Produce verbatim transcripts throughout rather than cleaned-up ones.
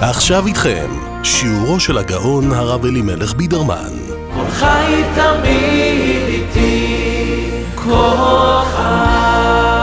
עכשיו איתכם, שיעורו של הגאון הרב אלימלך בידרמן. כל חי תמיד איתי, כל חי.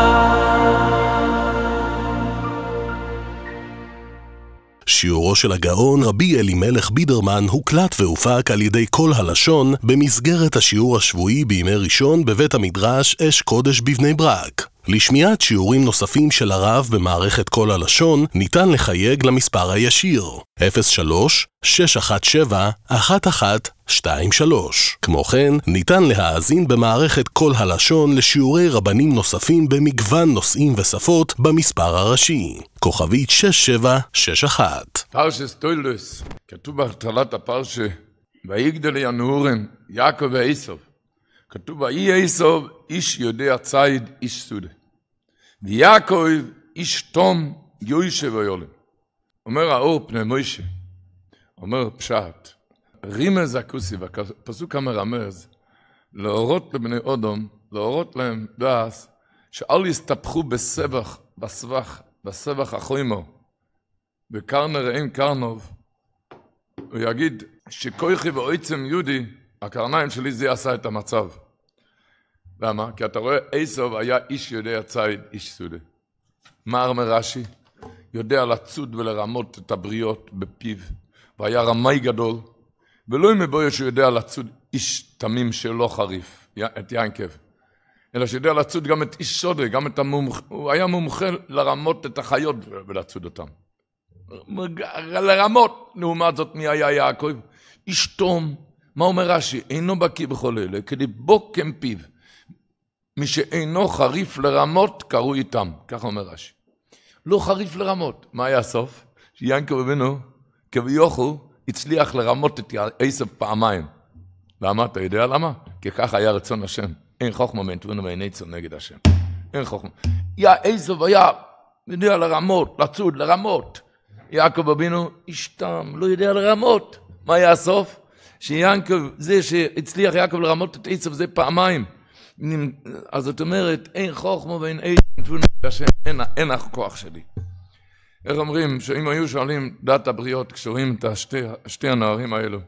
שיעורו של הגאון רבי אלימלך בידרמן הוקלט והופק על ידי כל הלשון במסגרת השיעור השבועי בימי ראשון בבית המדרש אש קודש בבני ברק. לשמיעת שיעורים נוספים של הרב במערכת כל הלשון ניתן לחייג למספר הישיר אפס שלוש שש אחת שבע אחת אחת שתיים שלוש. כמו כן ניתן להאזין במערכת כל הלשון לשיעורי רבנים נוספים במגוון נושאים ושפות במספר הראשי כוכבית שש שבע שש אחת. פרשת תולדות, כתוב בהתחלת הפרשה, ויגדל ינהורן יעקב ועשו. כתוב ויהי עשו איש יודע ציד איש סודה, ויעקב איש תום יוישב ויולם. אומר האור פני מוישה, אומר פשט, רימז הכוסי, והפסוק המרמז, להורות לבני אודום, להורות להם דעס, שאל יסתפחו בסבח, בסבח, בסבח החוימו, וקרנר אין קרנוב, הוא יגיד שכויכי ואויצם יהודי, הקרניים שלי זה עשה את המצב. למה? כי אתה רואה, עשו היה איש יודע ציד, איש סודה. מה אומר רש"י? יודע לצוד ולרמות את הבריות בפיו, והיה רמאי גדול, ולא מבויה שהוא יודע לצוד איש תמים שלא חריף, את ינקב, אלא שיודע לצוד גם את איש סודה, גם את המומחה, הוא היה מומחה לרמות את החיות ולצוד אותם. לרמות, לעומת זאת מי היה יעקב? איש תום, מה אומר רש"י? אינו בקיא בכל אלה, כדי בוקם פיו, מי שאינו חריף לרמות קראו איתם, כך אומר רש"י. לא חריף לרמות. מה היה הסוף? שיעקב אבינו, כביכול, הצליח לרמות את עשו פעמיים. למה? אתה יודע למה? כי כך היה רצון השם. אין חוכמה מאנתבנו ואין עצה נגד השם. אין חוכמה. יא עשו היה יודע לרמות, לצוד, לרמות. יעקב אבינו, אשתם, לא יודע לרמות. מה היה הסוף? שיעקב, זה שהצליח יעקב לרמות את עשו זה פעמיים. אז זאת אומרת, אין חוכמה ואין עצה, אין, אין הכוח שלי. איך אומרים, שאם היו שואלים דת הבריות, כשרואים את השתי, שתי הנערים האלו,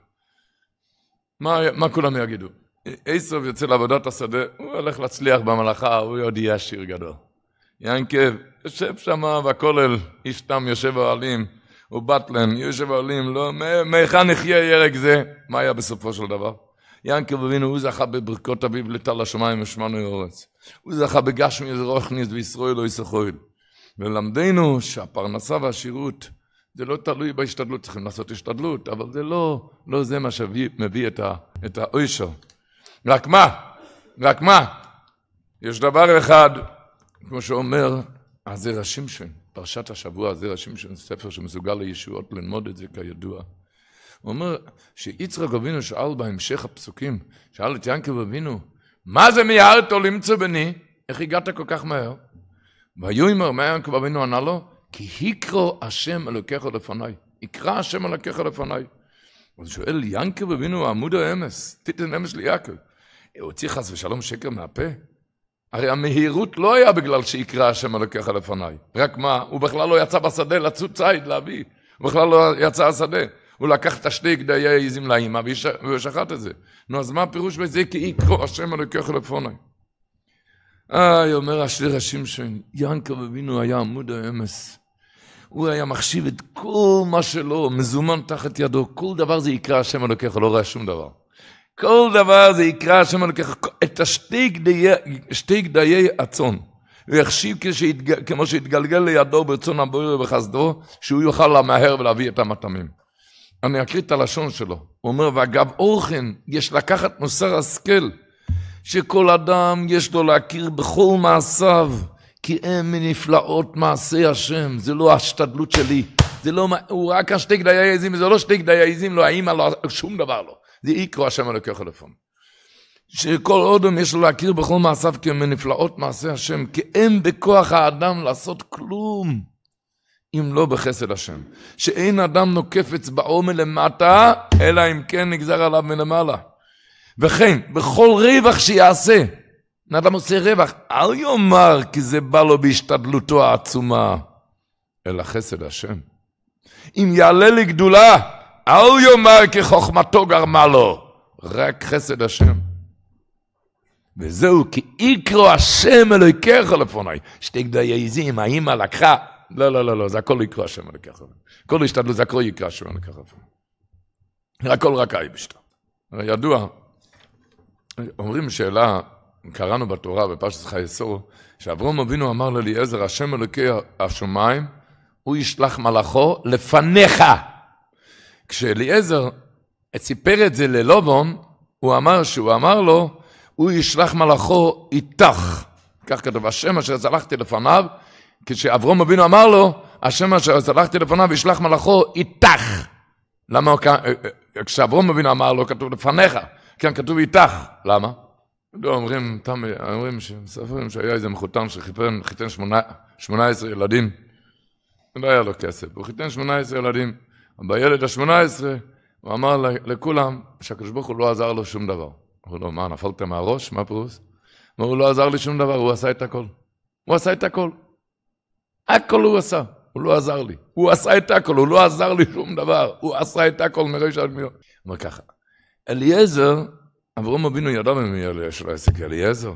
מה, מה כולם יגידו? עשו יוצא לעבודת השדה, הוא הולך להצליח במלאכה, הוא עוד יהיה שיר גדול. ינקב, יושב שם בכולל, איש תם יושב העלים, הוא בטלן, יושב העלים, לא, מאיכה נחיה ירק זה, מה היה בסופו של דבר? ינקב אבינו, הוא זכה בברכות אביב לטל השמיים ושמנו אורץ. הוא זכה בגשמי רוחניס וישראל לא ישחויל. ולמדנו שהפרנסה והשירות, זה לא תלוי בהשתדלות, צריכים לעשות השתדלות, אבל זה לא, לא זה מה שמביא את, ה, את האוישר. רק מה? רק מה? יש דבר אחד, כמו שאומר, הזרע שמשון, פרשת השבוע, הזרע שמשון, ספר שמסוגל לישועות ללמוד את זה כידוע. הוא אומר שיצחק אבינו שאל בהמשך הפסוקים, שאל את ינקב אבינו, מה זה מיהרת או למצוא בני? איך הגעת כל כך מהר? ויאמר, מה ינקב אבינו ענה לו? כי יקרא השם אלוקיך לפניי. יקרא השם אלוקיך לפניי. אז שואל, ינקב אבינו עמוד האמס, תיתן אמס ליעקב. הוציא חס ושלום שקר מהפה? הרי המהירות לא היה בגלל שיקרא השם אלוקיך לפניי. רק מה? הוא בכלל לא יצא בשדה לצוד ציד להביא. הוא בכלל לא יצא השדה. הוא לקח את השתי גדיי העיזים לאמא והוא שחט את זה. נו, אז מה הפירוש בזה? כי יקרא השם אלוקיך לפניי. איי, אומר השיר השמשון, ינקב אבינו היה עמוד האמס. הוא היה מחשיב את כל מה שלו, מזומן תחת ידו. כל דבר זה יקרא השם אלוקיך, לא רואה שום דבר. כל דבר זה יקרא השם אלוקיך, את השתי גדיי הצאן. הוא יחשיב כשהתג... כמו שהתגלגל לידו ברצון הבורא ובחסדו, שהוא יוכל למהר ולהביא את המטעמים. אני אקריא את הלשון שלו. הוא אומר, ואגב אורחן, יש לקחת מוסר השכל, שכל אדם יש לו להכיר בכל מעשיו, כי הם מנפלאות מעשי השם, זה לא השתדלות שלי, זה לא, הוא רק השתי גדיי העיזים, זה לא שתי גדיי העיזים, לא האמא, לא, שום דבר לא, זה יקרא השם אלוקיך לפניי. שכל אדם יש לו להכיר בכל מעשיו, כי הם מנפלאות מעשי השם, כי אין בכוח האדם לעשות כלום, אם לא בחסד השם. שאין אדם נוקף אצבעו מלמטה, אלא אם כן נגזר עליו מלמעלה. וכן, בכל רווח שיעשה, אדם עושה רווח, אל יאמר כי זה בא לו בהשתדלותו העצומה, אלא חסד השם. אם יעלה לי גדולה, אל יאמר כחוכמתו גרמה לו, רק חסד השם. וזהו כי יקרו השם אלוהיכך לפני. שתי גדייזים, האמא לקחה, לא, לא, לא, לא, זה הכל יקרו השם אלוהיכך לפני. כל השתדלות זה הכל יקרו השם אלוהיכך לפני. הכל רק היבשתא. ידוע, אומרים שאלה, קראנו בתורה בפרשת חי-עשור, שאברהם אבינו אמר לאליעזר, השם אלוקי השמיים, הוא ישלח מלאכו לפניך. כשאליעזר סיפר את זה ללובון, הוא אמר שהוא אמר לו, הוא ישלח מלאכו איתך. כך כתוב, השם אשר שלחתי לפניו, כשאברהם אבינו אמר לו, השם אשר שלחתי לפניו ישלח מלאכו איתך. למה? כשאברהם אבינו אמר לו, כתוב לפניך, כן כתוב איתך. למה? לא, אומרים, אומרים שספרים שהיה איזה מחותן שחיתן שמונה עשרה ילדים, לא היה לו כסף, הוא חיתן שמונה עשרה ילדים, בילד ה-שמונה עשרה הוא אמר לכולם שהקדוש ברוך הוא לא עזר לו שום דבר. הוא לא, מה, נפלתם מהראש? מה פרוס? הוא לא עזר לי שום דבר, הוא עשה את הכל. הוא עשה את הכל. הכל הוא עשה, הוא לא עזר לי. הוא עשה את הכל, הוא לא עזר לי שום דבר. הוא עשה את הכל מראש עד מיום. הוא אומר ככה, אליעזר, אברהם אבינו ידע ממי יש לו עסק, אליעזר.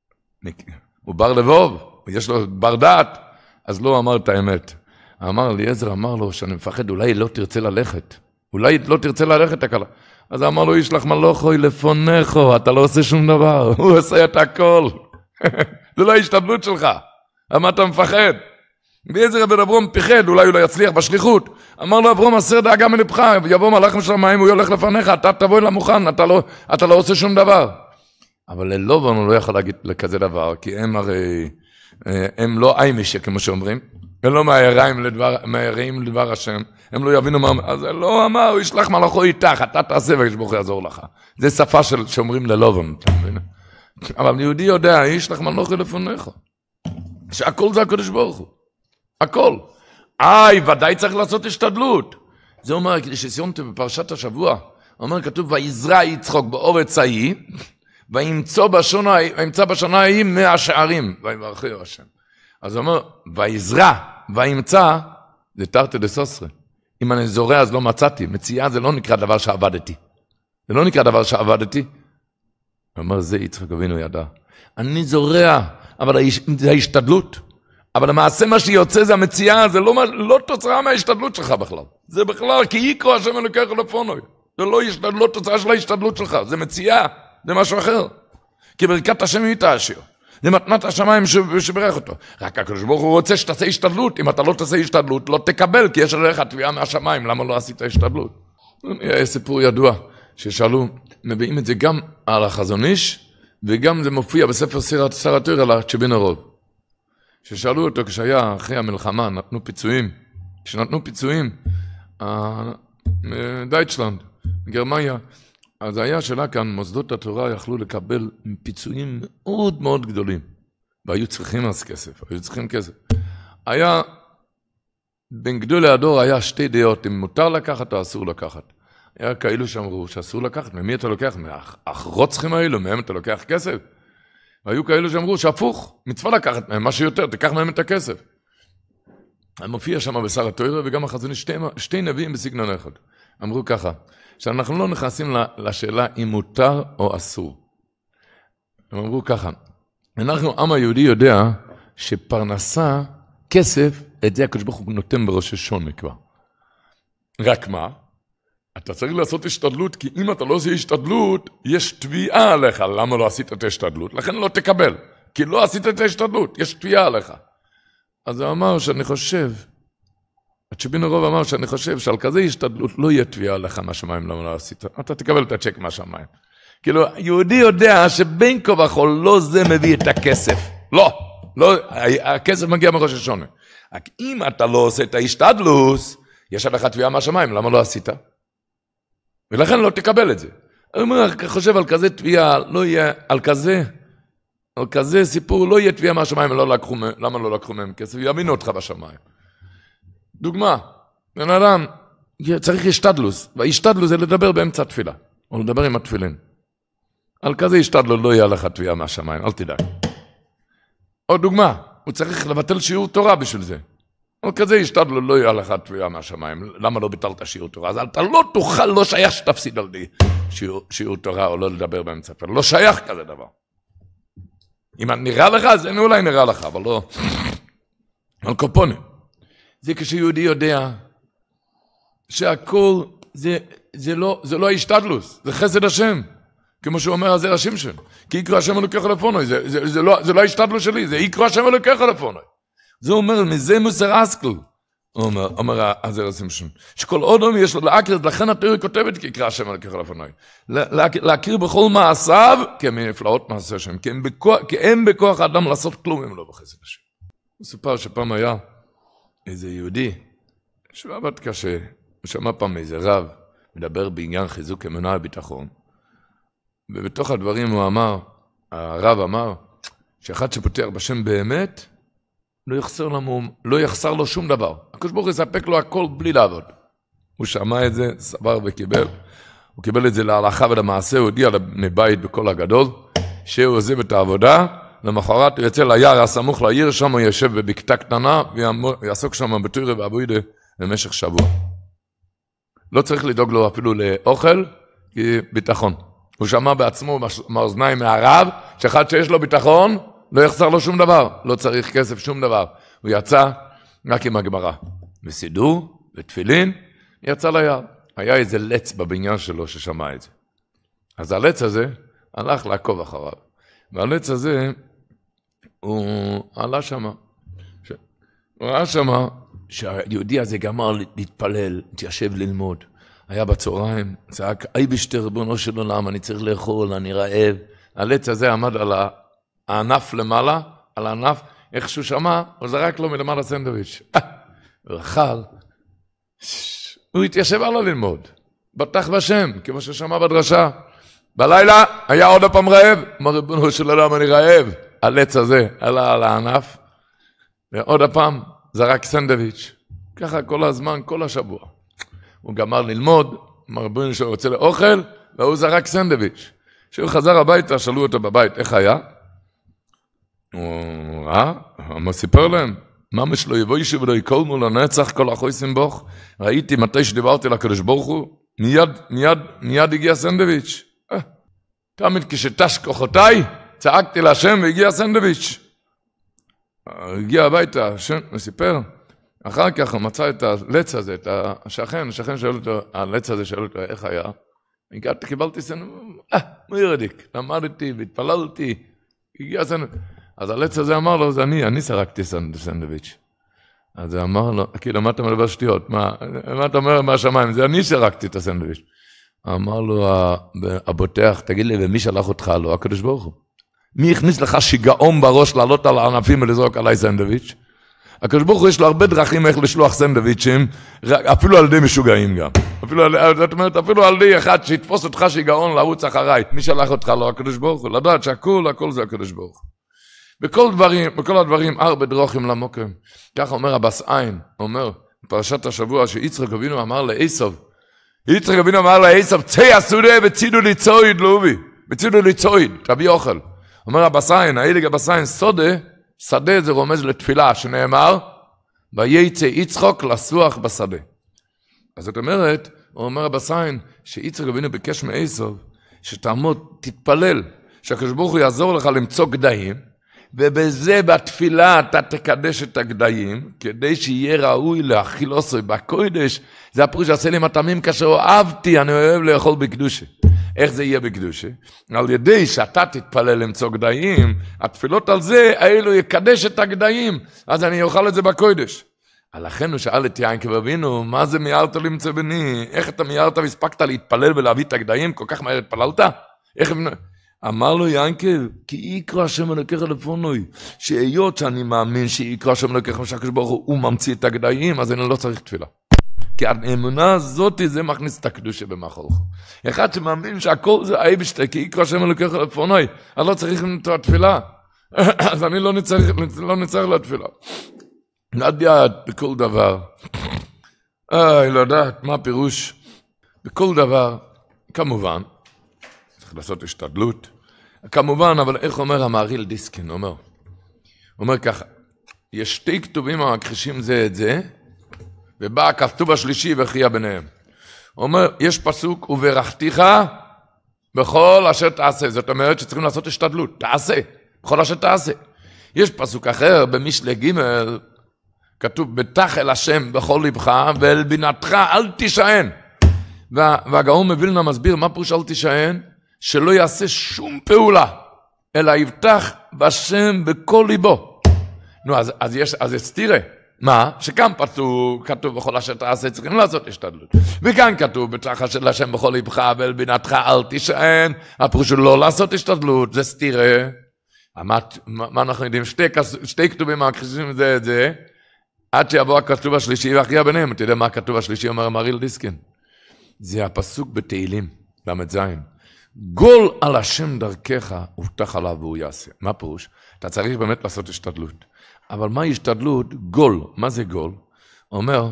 הוא בר לבוב, יש לו בר דעת, אז לא אמר את האמת. אמר אליעזר, אמר לו שאני מפחד, אולי לא תרצה ללכת. אולי לא תרצה ללכת הקלה. אז אמר לו, ישלח מלאכו לפונךו, אתה לא עושה שום דבר, הוא עושה את הכל. זה לא ההשתדלות שלך. למה אתה מפחד? אליעזר בן אברהם פחד, אולי הוא לא יצליח בשליחות. אמר לו, אברהם, הסר דאגה מלבך, יבוא מלאך משמיים, הוא יולך לפניך, אתה תבוא אל המוכן, אתה לא, אתה לא עושה שום דבר. אבל ללובן הוא לא יכול להגיד לכזה דבר, כי הם הרי, הם לא איימישה, כמו שאומרים. הם לא מהיראים לדבר, מהיראים לדבר השם. הם לא יבינו מה, אז לא אמר, הוא ישלח מלאכו איתך, אתה תעשה וקדוש ברוך הוא יעזור לך. זה שפה של, שאומרים ללובן, אתה מבין? אבל יהודי יודע, ישלח מלאכו לפניך. שהכל זה הקדוש ברוך הוא. הכל. איי, ודאי צריך לעשות השתדלות. זה אומר, כדי שסיימתם בפרשת השבוע, אומר, כתוב, ויזרע יצחק באורץ ההיא, וימצא בשנה, וימצא בשנה ההיא מאה שערים, ויברכהו השם. אז הוא אומר, ויזרע, וימצא, זה תרתי דסוסרה. אם אני זורע אז לא מצאתי, מציאה זה לא נקרא דבר שעבדתי. זה לא נקרא דבר שעבדתי. הוא אומר, זה יצחק אבינו ידע. אני זורע, אבל זה ההשתדלות. אבל למעשה מה שיוצא זה המציאה, זה לא, לא תוצאה מההשתדלות שלך בכלל. זה בכלל, כי יקרו השם אלוקיך לפניי. זה לא, לא תוצאה של ההשתדלות שלך, זה מציאה, זה משהו אחר. כי ברכת השם היא תעשיר. זה מתנת השמיים שברך אותו. רק הקדוש ברוך הוא רוצה שתעשה השתדלות. אם אתה לא תעשה השתדלות, לא תקבל, כי יש עליך תביעה מהשמיים. למה לא עשית השתדלות? יש סיפור ידוע, ששאלו, מביאים את זה גם על החזון איש, וגם זה מופיע בספר שר התורה על הצ'בין הרוב. ששאלו אותו כשהיה אחרי המלחמה, נתנו פיצויים. כשנתנו פיצויים, דייטשלנד, גרמניה, אז היה שלה כאן, מוסדות התורה יכלו לקבל פיצויים מאוד מאוד גדולים. והיו צריכים אז כסף, היו צריכים כסף. היה, בין גדולי הדור היה שתי דעות, אם מותר לקחת או אסור לקחת. היה כאלו שאמרו שאסור לקחת, ממי אתה לוקח? מהרוצחים האלו, מהם אתה לוקח כסף? והיו כאלו שאמרו שהפוך, מצווה לקחת מהם, מה שיותר, תיקח מהם את הכסף. מופיע שם בשר התורה, וגם החזון שתי, שתי נביאים בסגנון אחד. אמרו ככה, שאנחנו לא נכנסים לשאלה אם מותר או אסור. הם אמרו ככה, אנחנו, עם היהודי יודע, שפרנסה, כסף, את זה הקדוש ברוך הוא נותן בראש השונה כבר. רק מה? אתה צריך לעשות השתדלות, כי אם אתה לא עושה השתדלות, יש תביעה עליך, למה לא עשית את ההשתדלות? לכן לא תקבל, כי לא עשית את ההשתדלות, יש תביעה עליך. אז הוא אמר שאני חושב, הצ'בין הרוב אמר שאני חושב שעל כזה השתדלות לא יהיה תביעה עליך מהשמיים, למה לא עשית? אתה תקבל את הצ'ק מהשמיים. כאילו, יהודי יודע שבין כה וכה לא זה מביא את הכסף. לא, לא, הכסף מגיע מראש השונה. רק אם אתה לא עושה את ההשתדלות, יש עליך תביעה מהשמיים, למה לא עשית? ולכן לא תקבל את זה. אני אומר, חושב על כזה תביעה, לא יהיה, על כזה, על כזה סיפור, לא יהיה תביעה מהשמיים, לא לקחו, למה לא לקחו מהם כסף? יאמינו אותך בשמיים. דוגמה, בן אדם, צריך השתדלוס, והשתדלוס זה לדבר באמצע תפילה, או לדבר עם התפילין. על כזה השתדלוס לא יהיה לך תביעה מהשמיים, אל תדאג. עוד דוגמה, הוא צריך לבטל שיעור תורה בשביל זה. אבל כזה השתדלו, לא יהיה לך תביעה מהשמיים, למה לא ביטלת שיעור תורה? אז אתה לא תוכל, לא שייך שתפסיד על די שיעור, שיעור תורה או לא לדבר באמצע ספר, לא שייך כזה דבר. אם נראה לך, אז אין אולי נראה לך, אבל לא. על קופונים. זה כשיהודי יודע שהכל זה, זה לא, זה לא ההשתדלוס, זה חסד השם. כמו שהוא אומר, זה השם שם. כי יקרא השם אלוקיך לפוני, זה, זה, זה לא, זה לא ההשתדלוס שלי, זה יקרא השם אלוקיך לפוני. זה אומר, מזה מוסר אסקל. הוא אומר, אומר הזר השם, שכל אדם יש לו להכיר, לכן התורה כותבת כי יקרא השם אלוקיך לפוני. להכיר בכל מעשיו, כמנפלאות מעשה השם, כי אין בכוח האדם לעשות כלום אם לא בחסד השם. מסופר שפעם היה איזה יהודי, שהוא עבד קשה, הוא שמע פעם איזה רב, מדבר בעניין חיזוק אמונה וביטחון, ובתוך הדברים הוא אמר, הרב אמר, שאחד שפותח בשם באמת, לא יחסר לו, לא יחסר לו שום דבר. הקדוש ברוך הוא יספק לו הכל בלי לעבוד. הוא שמע את זה, סבר וקיבל, הוא קיבל את זה להלכה ולמעשה, הוא הודיע לבני בית בכל הגדול, שהוא עוזב את העבודה, למחרת הוא יצא ליער הסמוך לעיר, שם הוא יושב בבקתה קטנה, ויעסוק שם בתורה ועבודה במשך שבוע. לא צריך לדאוג לו אפילו לאוכל, כי ביטחון. הוא שמע בעצמו מאוזניים מהרב, שאחד שיש לו ביטחון, לא יחסר לו שום דבר, לא צריך כסף, שום דבר. הוא יצא רק עם הגמרא, וסידור, ותפילין, יצא ליער. היה איזה לץ בבניין שלו ששמע את זה. אז הלץ הזה הלך לעקוב אחריו. והלץ הזה, הוא עלה שמה. ש... הוא ראה שמה שהיהודי הזה גמר להתפלל, התיישב ללמוד. היה בצהריים, צעק, אי בשתי ריבונו של עולם, אני צריך לאכול, אני רעב. הלץ הזה עמד על הענף למעלה, על הענף, איך שהוא שמע, הוא זרק לו מלמעלה סנדוויץ'. הוא אכל, הוא התיישב עלה ללמוד, בטח בשם, כמו ששמע בדרשה. בלילה היה עוד הפעם רעב, אמר ריבונו של עולם, אני רעב. הלץ הזה עלה על הענף, ועוד הפעם זרק סנדוויץ'. ככה כל הזמן, כל השבוע. הוא גמר ללמוד, אמר ריבונו שהוא רוצה לאוכל, והוא זרק סנדוויץ'. כשהוא חזר הביתה, שאלו אותו בבית, איך היה? הוא ראה, הוא סיפר להם, ממש לא יבוא ישב ולא יקול מול הנצח כל החויסים בוך. ראיתי מתי שדיברתי לקדוש ברוך הוא, מיד, מיד, מיד הגיע סנדוויץ'. תמיד כשתש כוחותיי, צעקתי להשם והגיע סנדוויץ'. הגיע הביתה, השם, הוא סיפר, אחר כך הוא מצא את הלץ הזה, את השכן, השכן שאל אותו, הלץ הזה שאל אותו, איך היה? הגעתי, קיבלתי סנדוויץ', אה, מי ירדיק, למדתי והתפללתי, הגיע סנדוויץ'. אז הלץ הזה אמר לו, זה אני, אני סרקתי סנדוויץ'. אז הוא אמר לו, כאילו, מה אתה מדבר שטויות? מה, מה אתה אומר מהשמיים? זה אני סרקתי את הסנדוויץ'. אמר לו, הבוטח, תגיד לי, ומי שלח אותך? לא, הקדוש ברוך הוא. מי הכניס לך שיגעון בראש לעלות על הענפים ולזרוק עליי סנדוויץ'? הקדוש ברוך הוא יש לו הרבה דרכים איך לשלוח סנדוויצ'ים, אפילו על ידי משוגעים גם. אפילו על, זאת אומרת, אפילו על ידי אחד שיתפוס אותך שיגעון לרוץ אחריי. מי שלח אותך? לא, הקדוש ברוך הוא. לדעת שהכל, הכל זה הקדוש ברוך הוא. בכל דברים, בכל הדברים, הרבה דרוכים למוקם. ככה אומר הבס עין, אומר, בפרשת השבוע, שיצחק אבינו אמר לעשו, יצחק אבינו אמר לעשו, צא הסעודה וצידו לי צויד לאובי, וצידו לי צויד, תביא אוכל. אומר הבס עין, העילג הבס עין, סודה, שדה זה רומז לתפילה, שנאמר, וייצא יצחק לסוח בשדה. אז זאת אומרת, הוא אומר הבס עין, שיצחק אבינו ביקש מעשו, שתעמוד, תתפלל, שהקדוש ברוך הוא יעזור לך למצוא גדיים, ובזה בתפילה אתה תקדש את הגדיים, כדי שיהיה ראוי להאכיל עשוי בקודש. זה הפירוש שעשה לי מטעמים כאשר אוהבתי, אני אוהב לאכול בקדושה. איך זה יהיה בקדושה? על ידי שאתה תתפלל למצוא גדיים, התפילות על זה, האלו יקדש את הגדיים, אז אני אוכל את זה בקודש. לכן הוא שאל את יעקב אבינו, מה זה מיהרת למצוא בני? איך אתה מיהרת והספקת להתפלל ולהביא את הגדיים? כל כך מהר התפללת? איך... אמר לו יעקב, כי יקרא השם אלוקיך לפונוי, שהיות שאני מאמין שיקרא השם אלוקיך שהקדוש ברוך הוא ממציא את הגדיים, אז אני לא צריך תפילה. כי האמונה הזאת זה מכניס את הקדושה במחולך. אחד שמאמין שהכל זה אייבשטה, כי יקרא השם אלוקיך לפונוי, אני לא צריך לתת תפילה. אז אני לא נצטרך, לא נצטרך לתפילה. לדעת בכל דבר. איי, לדעת, מה הפירוש? בכל דבר, כמובן, צריך לעשות השתדלות. כמובן, אבל איך אומר המהרי"ל דיסקין? אומר, אומר ככה, יש שתי כתובים המכחישים זה את זה, ובא הכתוב השלישי וכריע ביניהם. הוא אומר, יש פסוק, וברכתיך בכל אשר תעשה. זאת אומרת שצריכים לעשות השתדלות. תעשה, בכל אשר תעשה. יש פסוק אחר, במשלי ג' כתוב, בטח אל השם בכל לבך, ואל בינתך אל תישען. וה, והגאון מווילנה מסביר, מה פירוש אל תישען? שלא יעשה שום פעולה, אלא יבטח בשם בכל ליבו. נו, אז, אז יש, אז יש תראה. מה? שכאן פסוק, כתוב בכל אשר תעשה, צריכים לעשות השתדלות. וכאן כתוב, בטח אל השם בכל לבך, ואל בינתך אל תישען. הפירוש הוא לא לעשות השתדלות, זה סתירה. מה, מה אנחנו יודעים? שתי, שתי כתובים מכחישים זה את זה, עד שיבוא הכתוב השלישי והכריע ביניהם. אתה יודע מה הכתוב השלישי אומר מריל דיסקין? זה הפסוק בתהילים, למד זין. גול על השם דרכך, ובטח עליו והוא יעשה. מה פירוש? אתה צריך באמת לעשות השתדלות. אבל מה השתדלות? גול. מה זה גול? אומר,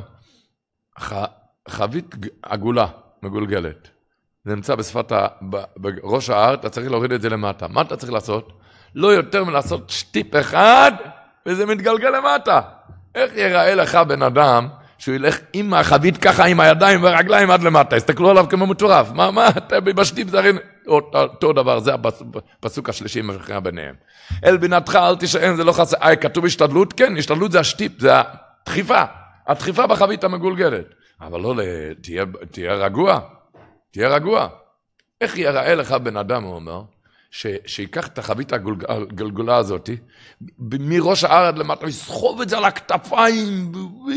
ח, חבית עגולה, מגולגלת. זה נמצא בשפת, ה, בראש ההר, אתה צריך להוריד את זה למטה. מה אתה צריך לעשות? לא יותר מלעשות שטיפ אחד, וזה מתגלגל למטה. איך יראה לך בן אדם, שהוא ילך עם החבית ככה, עם הידיים והרגליים עד למטה, הסתכלו עליו כמו מטורף. מה, מה, אתה בשטיפ זרים, אותו דבר, זה הפסוק השלישי מכריע ביניהם. אל בינתך אל תישען, זה לא חסר, אה, כתוב השתדלות? כן, השתדלות זה השטיפ, זה הדחיפה, הדחיפה בחבית המגולגלת. אבל לא, תהיה, תהיה רגוע, תהיה רגוע. איך יראה לך בן אדם, הוא אומר, ש, שיקח את החבית הגלגולה הזאת, מראש ההר עד למטה, יסחוב את זה על הכתפיים,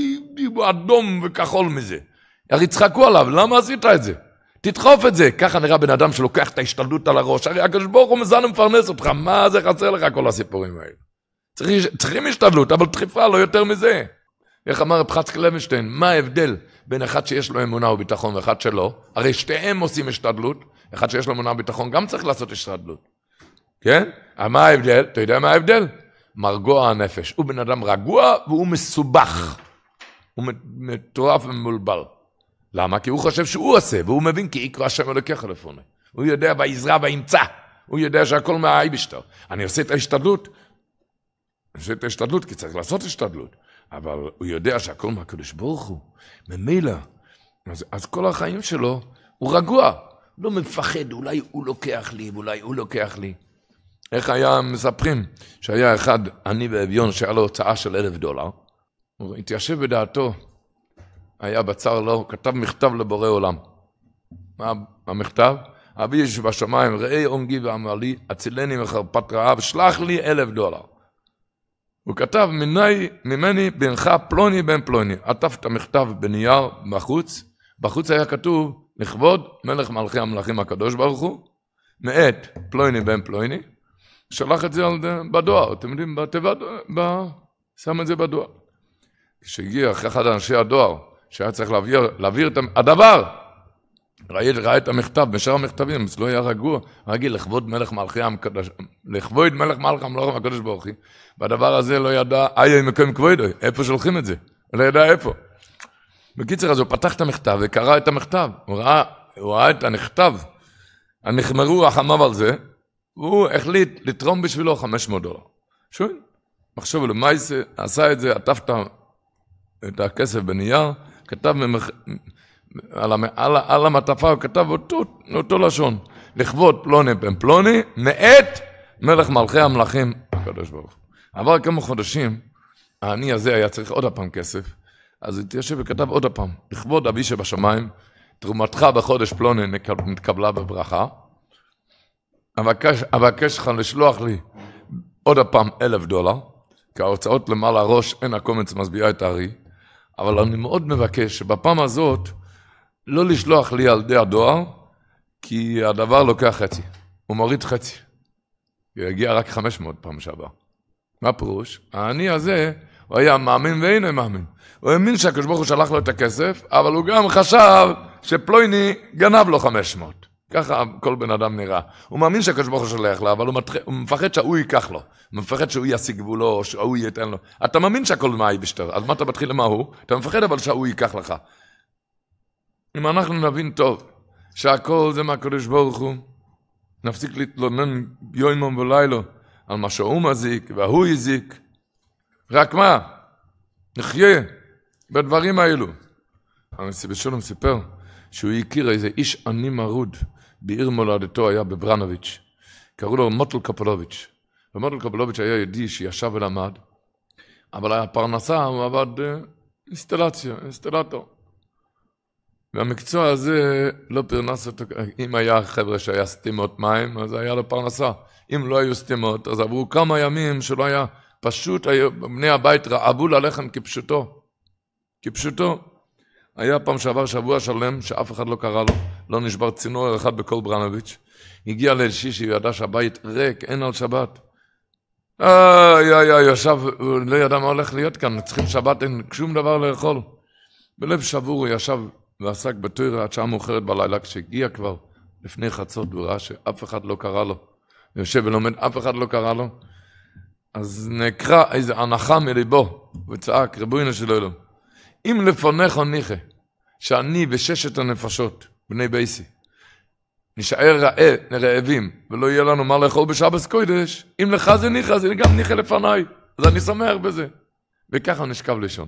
אדום וכחול מזה. הרי יצחקו עליו, למה עשית את זה? תדחוף את זה. ככה נראה בן אדם שלוקח את ההשתדלות על הראש, הרי הקדוש ברוך הוא מזן ומפרנס אותך, מה זה חסר לך כל הסיפורים האלה? צריך, צריכים השתדלות, אבל דחיפה לא יותר מזה. איך אמר רב חצקאל לוינשטיין, מה ההבדל בין אחד שיש לו אמונה וביטחון ואחד שלא? הרי שתיהם עושים השתדלות, אחד שיש לו אמונה וביטחון גם צריך לעשות השתדלות. כן? אבל מה ההבדל? אתה יודע מה ההבדל? מרגוע הנפש. הוא בן אדם רגוע והוא מסובך. הוא מטורף ומולבל. למה? כי הוא חושב שהוא עושה, והוא מבין כי יקרא השם אלוקיך לפני. הוא יודע ויזרע וימצא. הוא יודע שהכל מהאייבשטר. אני עושה את ההשתדלות. אני עושה את ההשתדלות כי צריך לעשות השתדלות. אבל הוא יודע שהכל מהקדוש ברוך הוא. ממילא. אז, אז כל החיים שלו הוא רגוע. לא מפחד, אולי הוא לוקח לי, אולי הוא לוקח לי. איך היה מספרים? שהיה אחד, אני ואביון, שהיה לו הוצאה של אלף דולר. הוא התיישב בדעתו, היה בצר לו, הוא כתב מכתב לבורא עולם. מה המכתב? אבי יש בשמיים, ראי עונגי ואמר לי, הצילני מחרפת רעב, שלח לי אלף דולר. הוא כתב, מיני, ממני בינך פלוני בן פלוני. עטף את המכתב בנייר בחוץ, בחוץ היה כתוב, לכבוד מלך מלכי המלכים הקדוש ברוך הוא, מאת פלוני בן פלוני, שלח את זה בדואר, אתם יודעים, בתיבת, ב... שם את זה בדואר. כשהגיע אחרי אחד אנשי הדואר, שהיה צריך להעביר, להעביר את הדבר, ראה, ראה את המכתב, בשאר המכתבים, זה לא היה רגוע, רגיל לכבוד מלך מלכי הקדוש, לכבוד מלך מלכי המלכים הקדוש ברוך הוא, והדבר הזה לא ידע, איה מקום כבודו, איפה שולחים את זה? לא ידע איפה. בקיצר, אז הוא פתח את המכתב וקרא את המכתב, הוא ראה, הוא ראה את הנכתב, נחמרו החמיו על זה, והוא החליט לתרום בשבילו חמש מאות דולר. שואל, מחשוב לו, מה עשה את זה, עטף את הכסף בנייר, כתב ממח... על, המ... על, על המטפה, הוא כתב אותו, אותו לשון, לכבוד פלוני בן פלוני, מאת מלך מלכי המלכים הקדוש ברוך הוא. עבר כמה חודשים, העני הזה היה צריך עוד הפעם כסף, אז הוא התיישב וכתב עוד הפעם, לכבוד אבי שבשמיים, תרומתך בחודש פלוני נתקבלה בברכה, אבקש, אבקש לך לשלוח לי עוד הפעם אלף דולר, כי ההוצאות למעלה הראש אין הקומץ מסביעה את הארי, אבל אני מאוד מבקש שבפעם הזאת לא לשלוח לי על די הדואר, כי הדבר לוקח חצי, הוא מוריד חצי, ויגיע רק חמש מאות פעם שעבר. מה פירוש? העני הזה, הוא היה מאמין ואינו מאמין. הוא האמין שהקדוש ברוך הוא שלח לו את הכסף, אבל הוא גם חשב שפלויני גנב לו חמש מאות. ככה כל בן אדם נראה. הוא מאמין שהקדוש ברוך הוא שולח לו, אבל הוא, מתח... הוא מפחד שהוא ייקח לו. הוא מפחד שהוא ישיג בולו, או שהוא ייתן לו. אתה מאמין שהכל מהי בשטר, אז מה אתה מתחיל למה הוא? אתה מפחד אבל שהוא ייקח לך. אם אנחנו נבין טוב, שהכל זה מהקדוש ברוך הוא, נפסיק להתלונן יומם ולילו, על מה שהוא מזיק, והוא יזיק. רק מה? נחיה בדברים האלו. הנשיא בשלום סיפר שהוא הכיר איזה איש עני מרוד בעיר מולדתו, היה בברנוביץ', קראו לו מוטל קופולוביץ'. ומוטל קופולוביץ' היה יהודי שישב ולמד, אבל היה פרנסה, הוא עבד אינסטלציה, אינסטלטור. והמקצוע הזה לא פרנס אותו, אם היה חבר'ה שהיה סתימות מים, אז היה לו פרנסה. אם לא היו סתימות, אז עברו כמה ימים שלא היה, פשוט היו, בני הבית רעבו ללחם כפשוטו. כפשוטו. היה פעם שעבר שבוע שלם, שאף אחד לא קרא לו, לא נשבר צינור אחד בכל ברנוביץ'. הגיע ליל שישי, ידע שהבית ריק, אין על שבת. איי, איי, איי, ישב, הוא לא ידע מה הולך להיות כאן, צריכים שבת, אין שום דבר לאכול. בלב שבור הוא ישב ועסק בתורה עד שעה מאוחרת בלילה, כשהגיע כבר לפני חצות, הוא ראה שאף אחד לא קרא לו. יושב ולומד, אף אחד לא קרא לו. אז נקרא איזו הנחה מליבו, וצעק, רבונו של אלוהים, אם לפניך ניחא, שאני וששת הנפשות, בני בייסי, נשאר רעב, רעבים, ולא יהיה לנו מה לאכול בשבת קודש, אם לך זה ניחא, זה גם ניחא לפניי, אז אני שמח בזה. וככה נשכב לישון.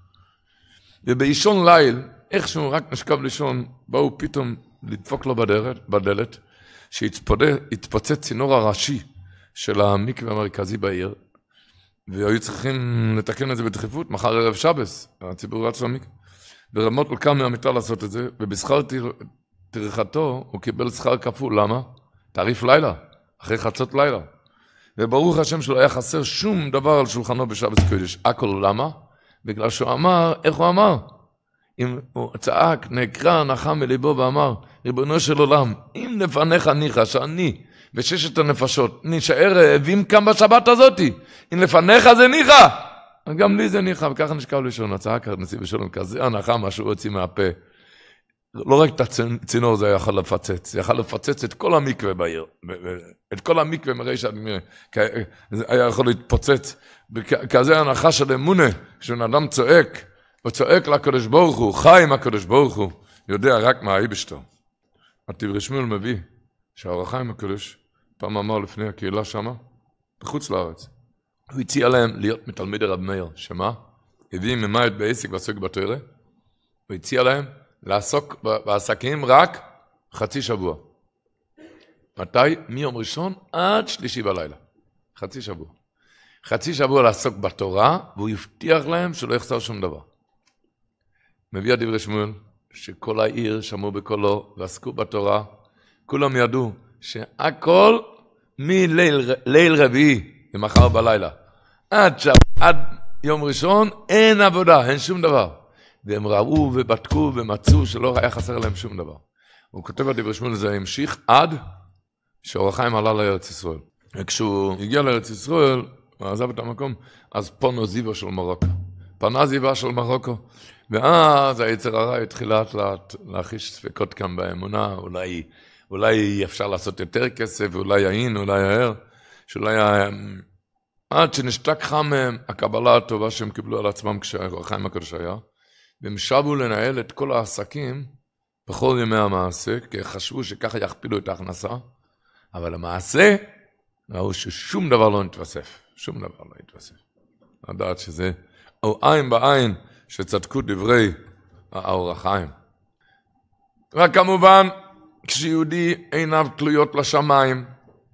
ובאישון ליל, איכשהו רק נשכב לישון, באו פתאום לדפוק לו בדלת, בדלת שהתפוצץ צינור הראשי של המקווה המרכזי בעיר, והיו צריכים לתקן את זה בדחיפות, מחר ערב שבס, הציבור רץ למקווה. ורמות הולקם מהמיטה לעשות את זה, ובשכר טרחתו הוא קיבל שכר כפול, למה? תעריף לילה, אחרי חצות לילה. וברוך השם שלא היה חסר שום דבר על שולחנו בשבת קודש. הכל למה? בגלל שהוא אמר, איך הוא אמר? אם הוא צעק, נקרא, נחם מליבו ואמר, ריבונו של עולם, אם לפניך ניחא, שאני וששת הנפשות נשאר רעבים כאן בשבת הזאת, אם לפניך זה ניחא, גם לי זה ניחא, וככה נשכב לישון, הצעק הנשיא בשלום, כזה הנחה מה שהוא הוציא מהפה. לא רק את הצינור זה יכול לפצץ, זה יכול לפצץ את כל המקווה בעיר, את כל המקווה מראש עד מראה, היה יכול להתפוצץ, כזה הנחה של אמונה, כשאין אדם צועק, הוא צועק לקדוש ברוך הוא, חי עם הקדוש ברוך הוא, יודע רק מה היבשתו. הדברי שמואל מביא, שהאור החיים הקדוש, פעם אמר לפני הקהילה שמה, בחוץ לארץ, הוא הציע להם להיות מתלמיד הרב מאיר, שמה? הביא ממית בעסק ועסק בתורה, הוא הציע להם, לעסוק בעסקים רק חצי שבוע. מתי? מיום ראשון עד שלישי בלילה. חצי שבוע. חצי שבוע לעסוק בתורה, והוא הבטיח להם שלא יחסר שום דבר. מביא הדברי שמואל, שכל העיר שמעו בקולו ועסקו בתורה, כולם ידעו שהכל מליל ליל רביעי, למחר בלילה, עד, שב, עד יום ראשון אין עבודה, אין שום דבר. והם ראו ובדקו ומצאו שלא היה חסר להם שום דבר. הוא כותב על דברי שמואל, זה המשיך עד שאור החיים עלה לארץ ישראל. וכשהוא הגיע לארץ ישראל, הוא עזב את המקום, אז פונו זיווה של מרוקו. פנה זיווה של מרוקו. ואז היצר הרע התחיל לאט לאט להחיש ספקות כאן באמונה, אולי, אולי אפשר לעשות יותר כסף, אולי יעין, אולי הער, שאולי היה... עד שנשתק חם הקבלה הטובה שהם קיבלו על עצמם כשאור החיים הקדוש היה, והם שבו לנהל את כל העסקים בכל ימי המעשה, כי חשבו שככה יכפילו את ההכנסה, אבל המעשה, ראו ששום דבר לא נתווסף, שום דבר לא נתווסף. לדעת שזה, או עין בעין, שצדקו דברי האור החיים. רק כמובן, כשיהודי עיניו תלויות לשמיים,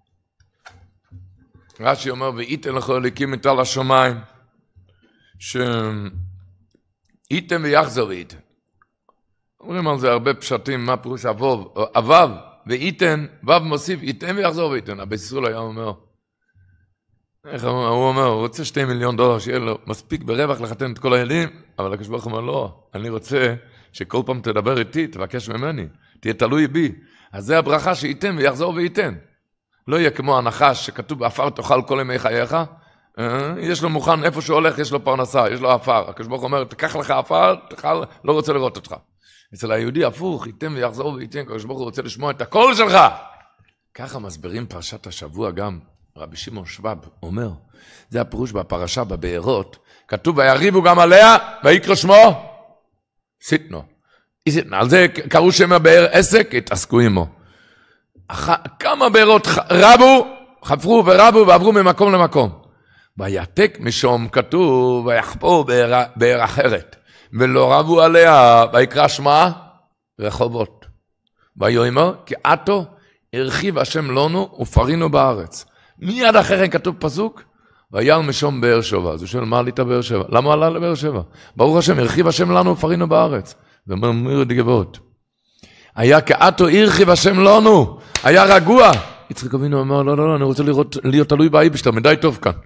רש"י אומר, ואיתן לך אליקים איתה לשמיים, ש... איתם ויחזור ואיתן. אומרים על זה הרבה פשטים, מה פירוש אבוב, אבב ואיתן, וו מוסיף, איתם ויחזור ואיתן. אבא ישראל היה אומר, איך הוא אומר, הוא רוצה שתי מיליון דולר, שיהיה לו מספיק ברווח לחתן את כל הילדים, אבל הקדוש ברוך הוא אומר, לא, אני רוצה שכל פעם תדבר איתי, תבקש ממני, תהיה תלוי בי. אז זה הברכה שאיתם ויחזור ואיתן. לא יהיה כמו הנחש שכתוב, אפר תאכל כל ימי חייך, יש לו מוכן, איפה שהוא הולך, יש לו פרנסה, יש לו אפר. הקדוש ברוך הוא אומר, תקח לך אפר, תאכל, לא רוצה לראות אותך. אצל היהודי הפוך, ייתם ויחזור וייתן, הקדוש ברוך הוא רוצה לשמוע את הקול שלך. ככה מסבירים פרשת השבוע גם, רבי שמעון שוואב אומר, זה הפירוש בפרשה בבארות, כתוב, ויריבו גם עליה, ויקרא שמו, סיטנו. על זה קראו שם הבאר עסק, התעסקו עמו. כמה בארות רבו, חפרו ורבו ועברו ממקום למקום. ויתק משום כתוב, ויחפור בעיר אחרת, ולא רבו עליה, ויקרא שמה רחובות. ויאמר, כי עתו הרחיב השם לנו ופרינו בארץ. מיד אחרי כתוב פסוק, ויעל משום באר שבע. אז הוא שואל, מה עלית באר שבע? למה עלה לבאר שבע? ברוך השם, הרחיב השם לנו ופרינו בארץ. זה אומר מיר דגבות. היה כעתו הרחיב השם לנו, היה רגוע. יצחק אבינו אמר, לא, לא, לא, אני רוצה לראות, להיות תלוי באבא שלו, מדי טוב כאן.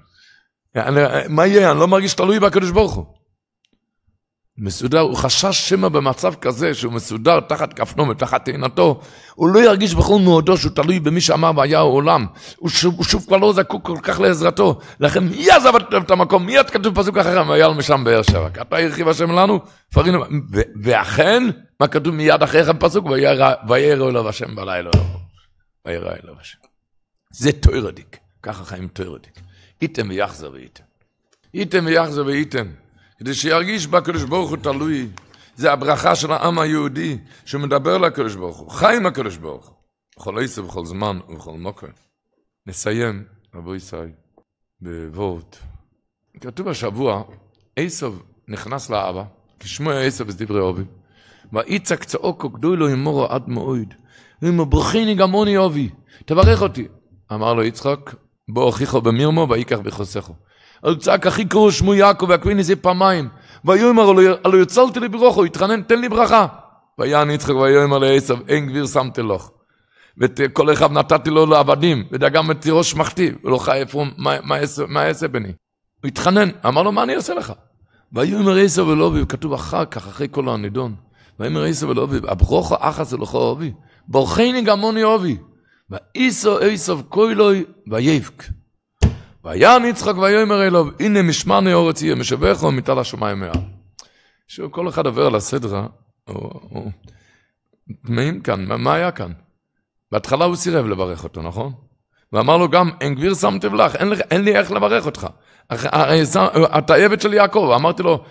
מה יהיה? אני לא מרגיש תלוי בקדוש ברוך הוא. מסודר, הוא חשש שמה במצב כזה, שהוא מסודר תחת כפנו ותחת תאנתו, הוא לא ירגיש בכל מאודו שהוא תלוי במי שאמר והיה העולם, הוא שוב, הוא שוב כבר לא זקוק כל כך לעזרתו, לכן מי עזב את המקום, מיד כתוב פסוק אחר, והיה משם באר שבע, אתה הרחיב השם לנו, פרינו, ו- ואכן, מה כתוב מיד אחריכם פסוק, וירא אליו השם בלילה, וירא אליו השם. זה תוירדיק, ככה חיים תוירדיק, איתם ויחזר ואיתם, איתם ויחזר ואיתם, כדי שירגיש בקדוש ברוך הוא תלוי, זה הברכה של העם היהודי, שמדבר לקדוש ברוך הוא, חי עם הקדוש ברוך הוא, בכל עשר, בכל זמן ובכל מוקר. נסיים, רבו ישראל, בוורט. כתוב השבוע, עשו נכנס לאבא, כשמו עשו בדברי אובי, ויצעק צעוקו גדול לו ימורו עד מאויד, ואמר ברכיני גמוני אובי, תברך אותי. אמר לו יצחק, בוא הוכיחו במירמו ויקח בחוסכו. הוא צעק, אחי קראו שמו יעקב, והקוויני זה פעמיים. ויאמר, הלא יוצלתי לי ברוכו, התחנן, תן לי ברכה. ויען יצחק, ויאמר לעשו, אין גביר שמתי לך. וכל אחד נתתי לו לעבדים, ודגם את תירוש מחתי, ולא חי איפה, מה יעשה בני? הוא התחנן, אמר לו, מה אני אעשה לך? ויאמר עשו ולובי, וכתוב אחר כך, אחרי כל הנידון. ויאמר עשו ולובי, הברוכו אחס אלוכו אובי, ברכיני גמוני אובי. ואיסו עשו כוילוי ויבק. ויען יצחק ויאמר אליו, הנה משמרני אורץ יהיה, משבחו ומטל השמיים מעל. שכל אחד עובר על הסדרה, הוא תמאים כאן, מה היה כאן? בהתחלה הוא סירב לברך אותו, נכון? ואמר לו גם, אין גביר שמתי לך, אין, אין לי איך לברך אותך. אתה עבד של יעקב, אמרתי לו,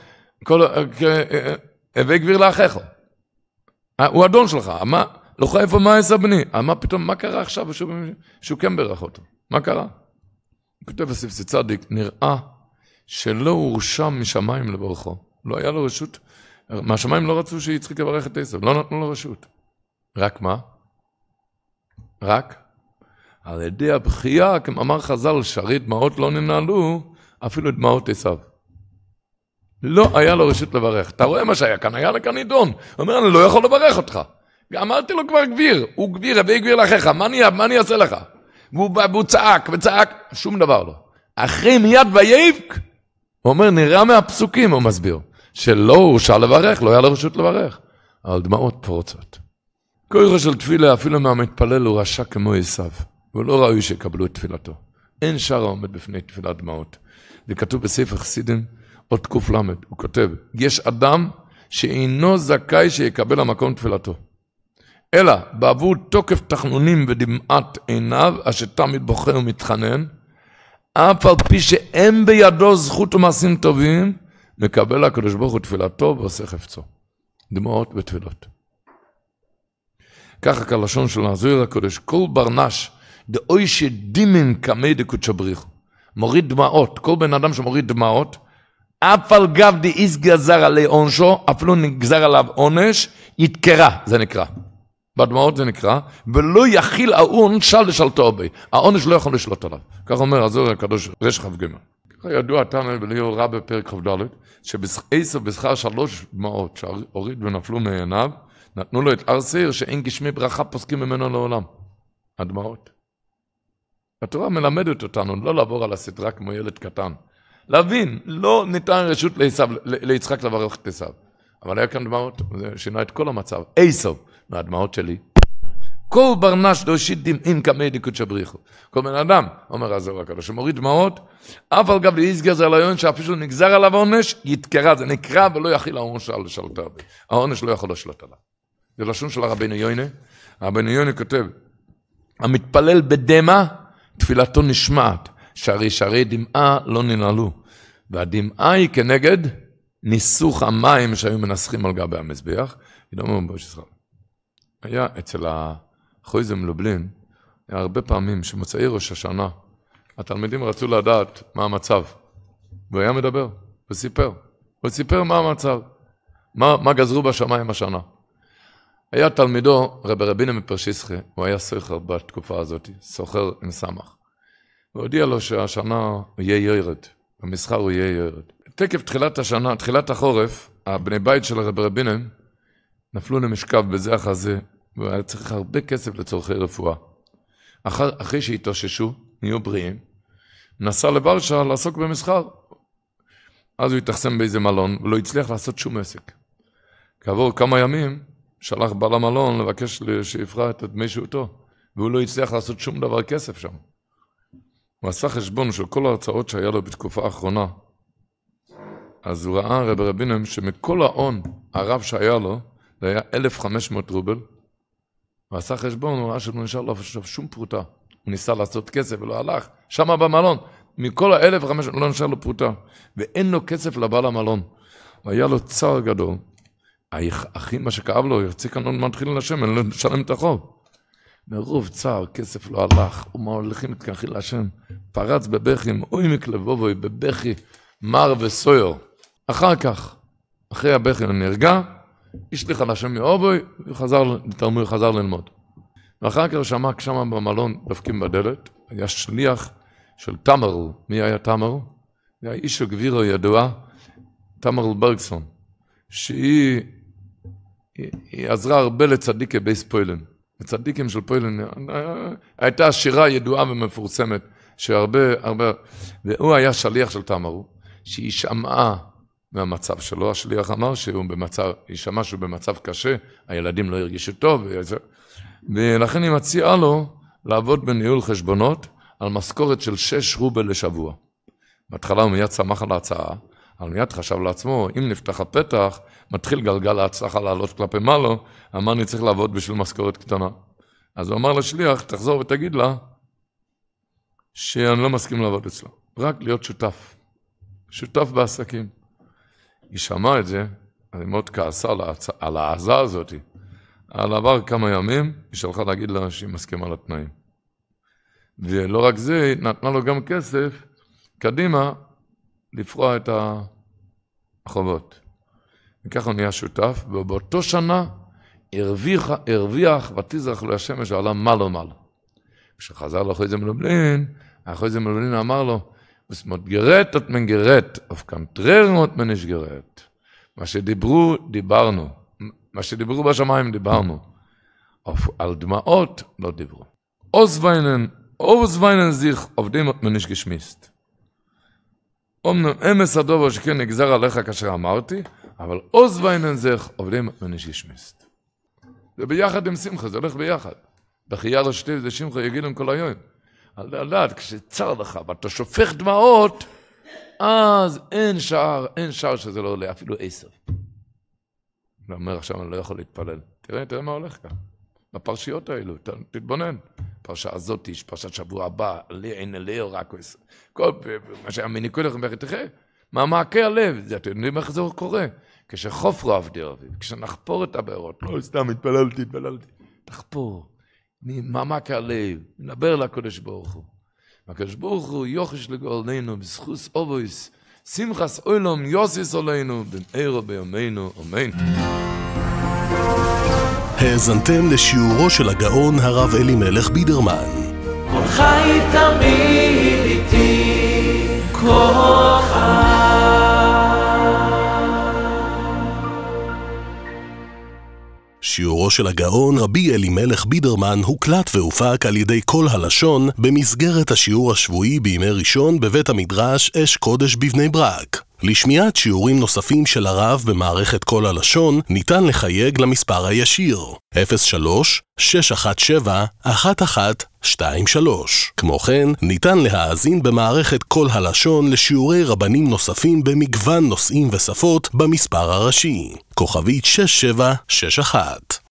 הבא גביר לאחיך. הוא אדון שלך, מה? לא חי איפה מה עשה בני? מה פתאום, מה קרה עכשיו שהוא כן ברך אותו? מה קרה? הוא כותב בספר צדיק, נראה שלא הורשע משמיים לברכו. לא היה לו רשות. מהשמיים לא רצו שיצחק לברך את עשו, לא נתנו לו רשות. רק מה? רק על ידי הבכייה, כמו אמר חז"ל, שרי דמעות לא ננעלו, אפילו דמעות עשו. לא היה לו רשות לברך. אתה רואה מה שהיה כאן? היה לכאן נידון. הוא אומר, אני לא יכול לברך אותך. אמרתי לו כבר גביר, הוא גביר, הבא גביר לאחיך, מה אני, מה אני אעשה לך? והוא, והוא צעק וצעק, שום דבר לא. אחרי מיד ויבק, הוא אומר, נראה מהפסוקים, הוא מסביר, שלא הורשע לברך, לא היה לו רשות לברך, אבל דמעות פורצות. כוחו של תפילה, אפילו מהמתפלל, הוא רשע כמו עשו, והוא לא ראוי שיקבלו את תפילתו. אין שער העומד בפני תפילת דמעות. זה כתוב בספר חסידים, עוד קוף למד, הוא כותב, יש אדם שאינו זכאי שיקבל המקום תפילתו. אלא בעבור תוקף תחנונים ודמעת עיניו, אשר תמיד בוחר ומתחנן, אף על פי שאין בידו זכות ומעשים טובים, מקבל הקדוש ברוך הוא תפילתו ועושה חפצו. דמעות ותפילות. ככה כלשון של הזוהר הקדוש, כל ברנש, דאוי שדימן כמי דקודשא בריך, מוריד דמעות, כל בן אדם שמוריד דמעות, אף על גב דאיס גזר עלי עונשו, אפילו נגזר עליו עונש, יתקרא, זה נקרא. בדמעות זה נקרא, ולא יכיל העונש לשלטו בי. העונש לא יכול לשלוט עליו. כך אומר הזוהר הקדוש רש כ"ג. ככה ידוע תנא בליאור רב בפרק כ"ד, שעשו בשכר שלוש דמעות שהוריד ונפלו מעיניו, נתנו לו את הר שעיר שאין גשמי ברכה פוסקים ממנו לעולם. הדמעות. התורה מלמדת אותנו לא לעבור על הסדרה כמו ילד קטן. להבין, לא ניתן רשות ליצחק לברך את עשו. אבל היה כאן דמעות, זה שינה את כל המצב. עשו, מהדמעות שלי. כל ברנש דושיט דמעים כמי דקודשא בריך. כל בן אדם, אומר הזוהר הקדוש, שמוריד דמעות, אף על גב דאיס גזר עלי עונש, שאפילו נגזר עליו עונש, יתקרא, זה נקרא ולא יכיל העונש על לשלטו בי. העונש לא יכול לשלוט עליו. זה לשון של הרבנו יוינה. הרבנו יוינה כותב, המתפלל בדמע, תפילתו נשמעת, שהרי שערי דמעה לא ננעלו. והדמעה היא כנגד ניסוך המים שהיו מנסחים על גבי המזבח. היה אצל החויזם לובלין, היה הרבה פעמים שמוצאי ראש השנה, התלמידים רצו לדעת מה המצב. והוא היה מדבר, וסיפר. הוא סיפר מה המצב. מה, מה גזרו בשמיים השנה. היה תלמידו, רבי רבינה מפרשיסחה, הוא היה סוחר בתקופה הזאת, סוחר עם סמך. והודיע לו שהשנה הוא יהיה ירד, במסחר הוא יהיה ירד. תקף תחילת השנה, תחילת החורף, הבני בית של רבי רבינה נפלו למשכב בזה החזה, והוא היה צריך הרבה כסף לצורכי רפואה. אחר, אחרי שהתאוששו, נהיו בריאים, נסע לברשה לעסוק במסחר. אז הוא התאכסן באיזה מלון, ולא הצליח לעשות שום עסק. כעבור כמה ימים, שלח בעל המלון לבקש שיפרע את דמי שהותו, והוא לא הצליח לעשות שום דבר כסף שם. הוא עשה חשבון של כל ההרצאות שהיה לו בתקופה האחרונה. אז הוא ראה רבי רבינם שמכל ההון הרב שהיה לו, זה היה אלף וחמש מאות רובל. הוא עשה חשבון, הוא ראה שלא נשאר לו שום פרוטה. הוא ניסה לעשות כסף ולא הלך. שמה במלון, מכל ה-אלף וחמש מאות לא נשאר לו פרוטה. ואין לו כסף לבעל המלון. והיה לו צער גדול. אחי, מה שכאב לו, ירצי כאן עוד מתחיל לשם, אין לו לשלם את החוב. מרוב צער, כסף לא הלך, ומה הולכים להתכחי לשם, פרץ בבכים, אוי מקלבובוי, בבכי, מר וסויר. אחר כך, אחרי הבכי נרגע, השליח על השם מאובוי, וחזר, תרמוי, חזר ללמוד. ואחר כך שמע כשמה במלון, דפקים בדלת, היה שליח של תמרו. מי היה תמרו? היה איש הגבירו ידוע, תמרו ברגסון, שהיא היא, היא עזרה הרבה לצדיקי בייס פוילן. לצדיקים של פוילן, הייתה שירה ידועה ומפורסמת, שהרבה, הרבה, והוא היה שליח של תמרו, שהיא שמעה מהמצב שלו, השליח אמר שהוא במצב, היא שמעה שהוא במצב קשה, הילדים לא הרגישו טוב, ולכן היא מציעה לו לעבוד בניהול חשבונות, על משכורת של שש רובל לשבוע. בהתחלה הוא מיד שמח על ההצעה, אבל מיד חשב לעצמו, אם נפתח הפתח, מתחיל גלגל ההצלחה לעלות כלפי מעלו, אמר אני צריך לעבוד בשביל משכורת קטנה. אז הוא אמר לשליח, תחזור ותגיד לה, שאני לא מסכים לעבוד אצלה, רק להיות שותף, שותף בעסקים. היא שמעה את זה, אני מאוד כעסה על העזה הזאת, על עבר כמה ימים, היא שלחה להגיד לה שהיא מסכימה לתנאים. ולא רק זה, היא נתנה לו גם כסף, קדימה, לפרוע את החובות. וכך הוא נהיה שותף, ובאותו שנה הרוויח, הרוויח ותזרח לו השמש ועלה מעלה מעלה. כשחזר לאחוי זה מלובלין, האחוי זה מלובלין אמר לו, וסמות גרט את מן גרט, אוף קנטררות מן יש גרט. מה שדיברו, דיברנו. מה שדיברו בשמיים, דיברנו. על דמעות, לא דיברו. עוז ויינן, עוז ויינן זיך, עובדים את מן יש גשמיסט. אומנם אמס הדובר שכן נגזר עליך כאשר אמרתי, אבל עוז ויינן זיך, עובדים את מן יש גשמיסט. זה ביחד עם שמחה, זה הולך ביחד. בחייה לא שתי, זה שמחה יגיד להם כל היום. על דעת, כשצר לך, ואתה שופך דמעות, אז אין שער, אין שער שזה לא עולה, אפילו עשר. הוא אומר, עכשיו אני לא יכול להתפלל. תראה, תראה מה הולך כאן. בפרשיות האלו, תתבונן. פרשה הזאת, פרשת שבוע הבא, לעין אליהו רק עשר. כל מה שהמניקו לכם בהחתיכם, מה מעקה הלב, זה אתם יודעים איך זה קורה. כשחופרו עבדי רביב, כשנחפור את הבארות, לא סתם התפללתי, התפללתי. תחפור. ממעמק הלב, נדבר לקדוש ברוך הוא. הקדוש ברוך הוא יוחש לגאולנו, בזכות אובויס, שמחס אוילום יוסיס עלינו, במהרה בימינו, אמן. האזנתם לשיעורו של הגאון הרב אלימלך בידרמן. כל חי תמיד איתי, כל חי. שיעורו של הגאון רבי אלימלך בידרמן הוקלט והופק על ידי כל הלשון במסגרת השיעור השבועי בימי ראשון בבית המדרש אש קודש בבני ברק. לשמיעת שיעורים נוספים של הרב במערכת כל הלשון ניתן לחייג למספר הישיר אפס שלוש שש אחת שבע אחת אחת שתיים שלוש. כמו כן, ניתן להאזין במערכת כל הלשון לשיעורי רבנים נוספים במגוון נושאים ושפות במספר הראשי כוכבית שש שבע שש אחת.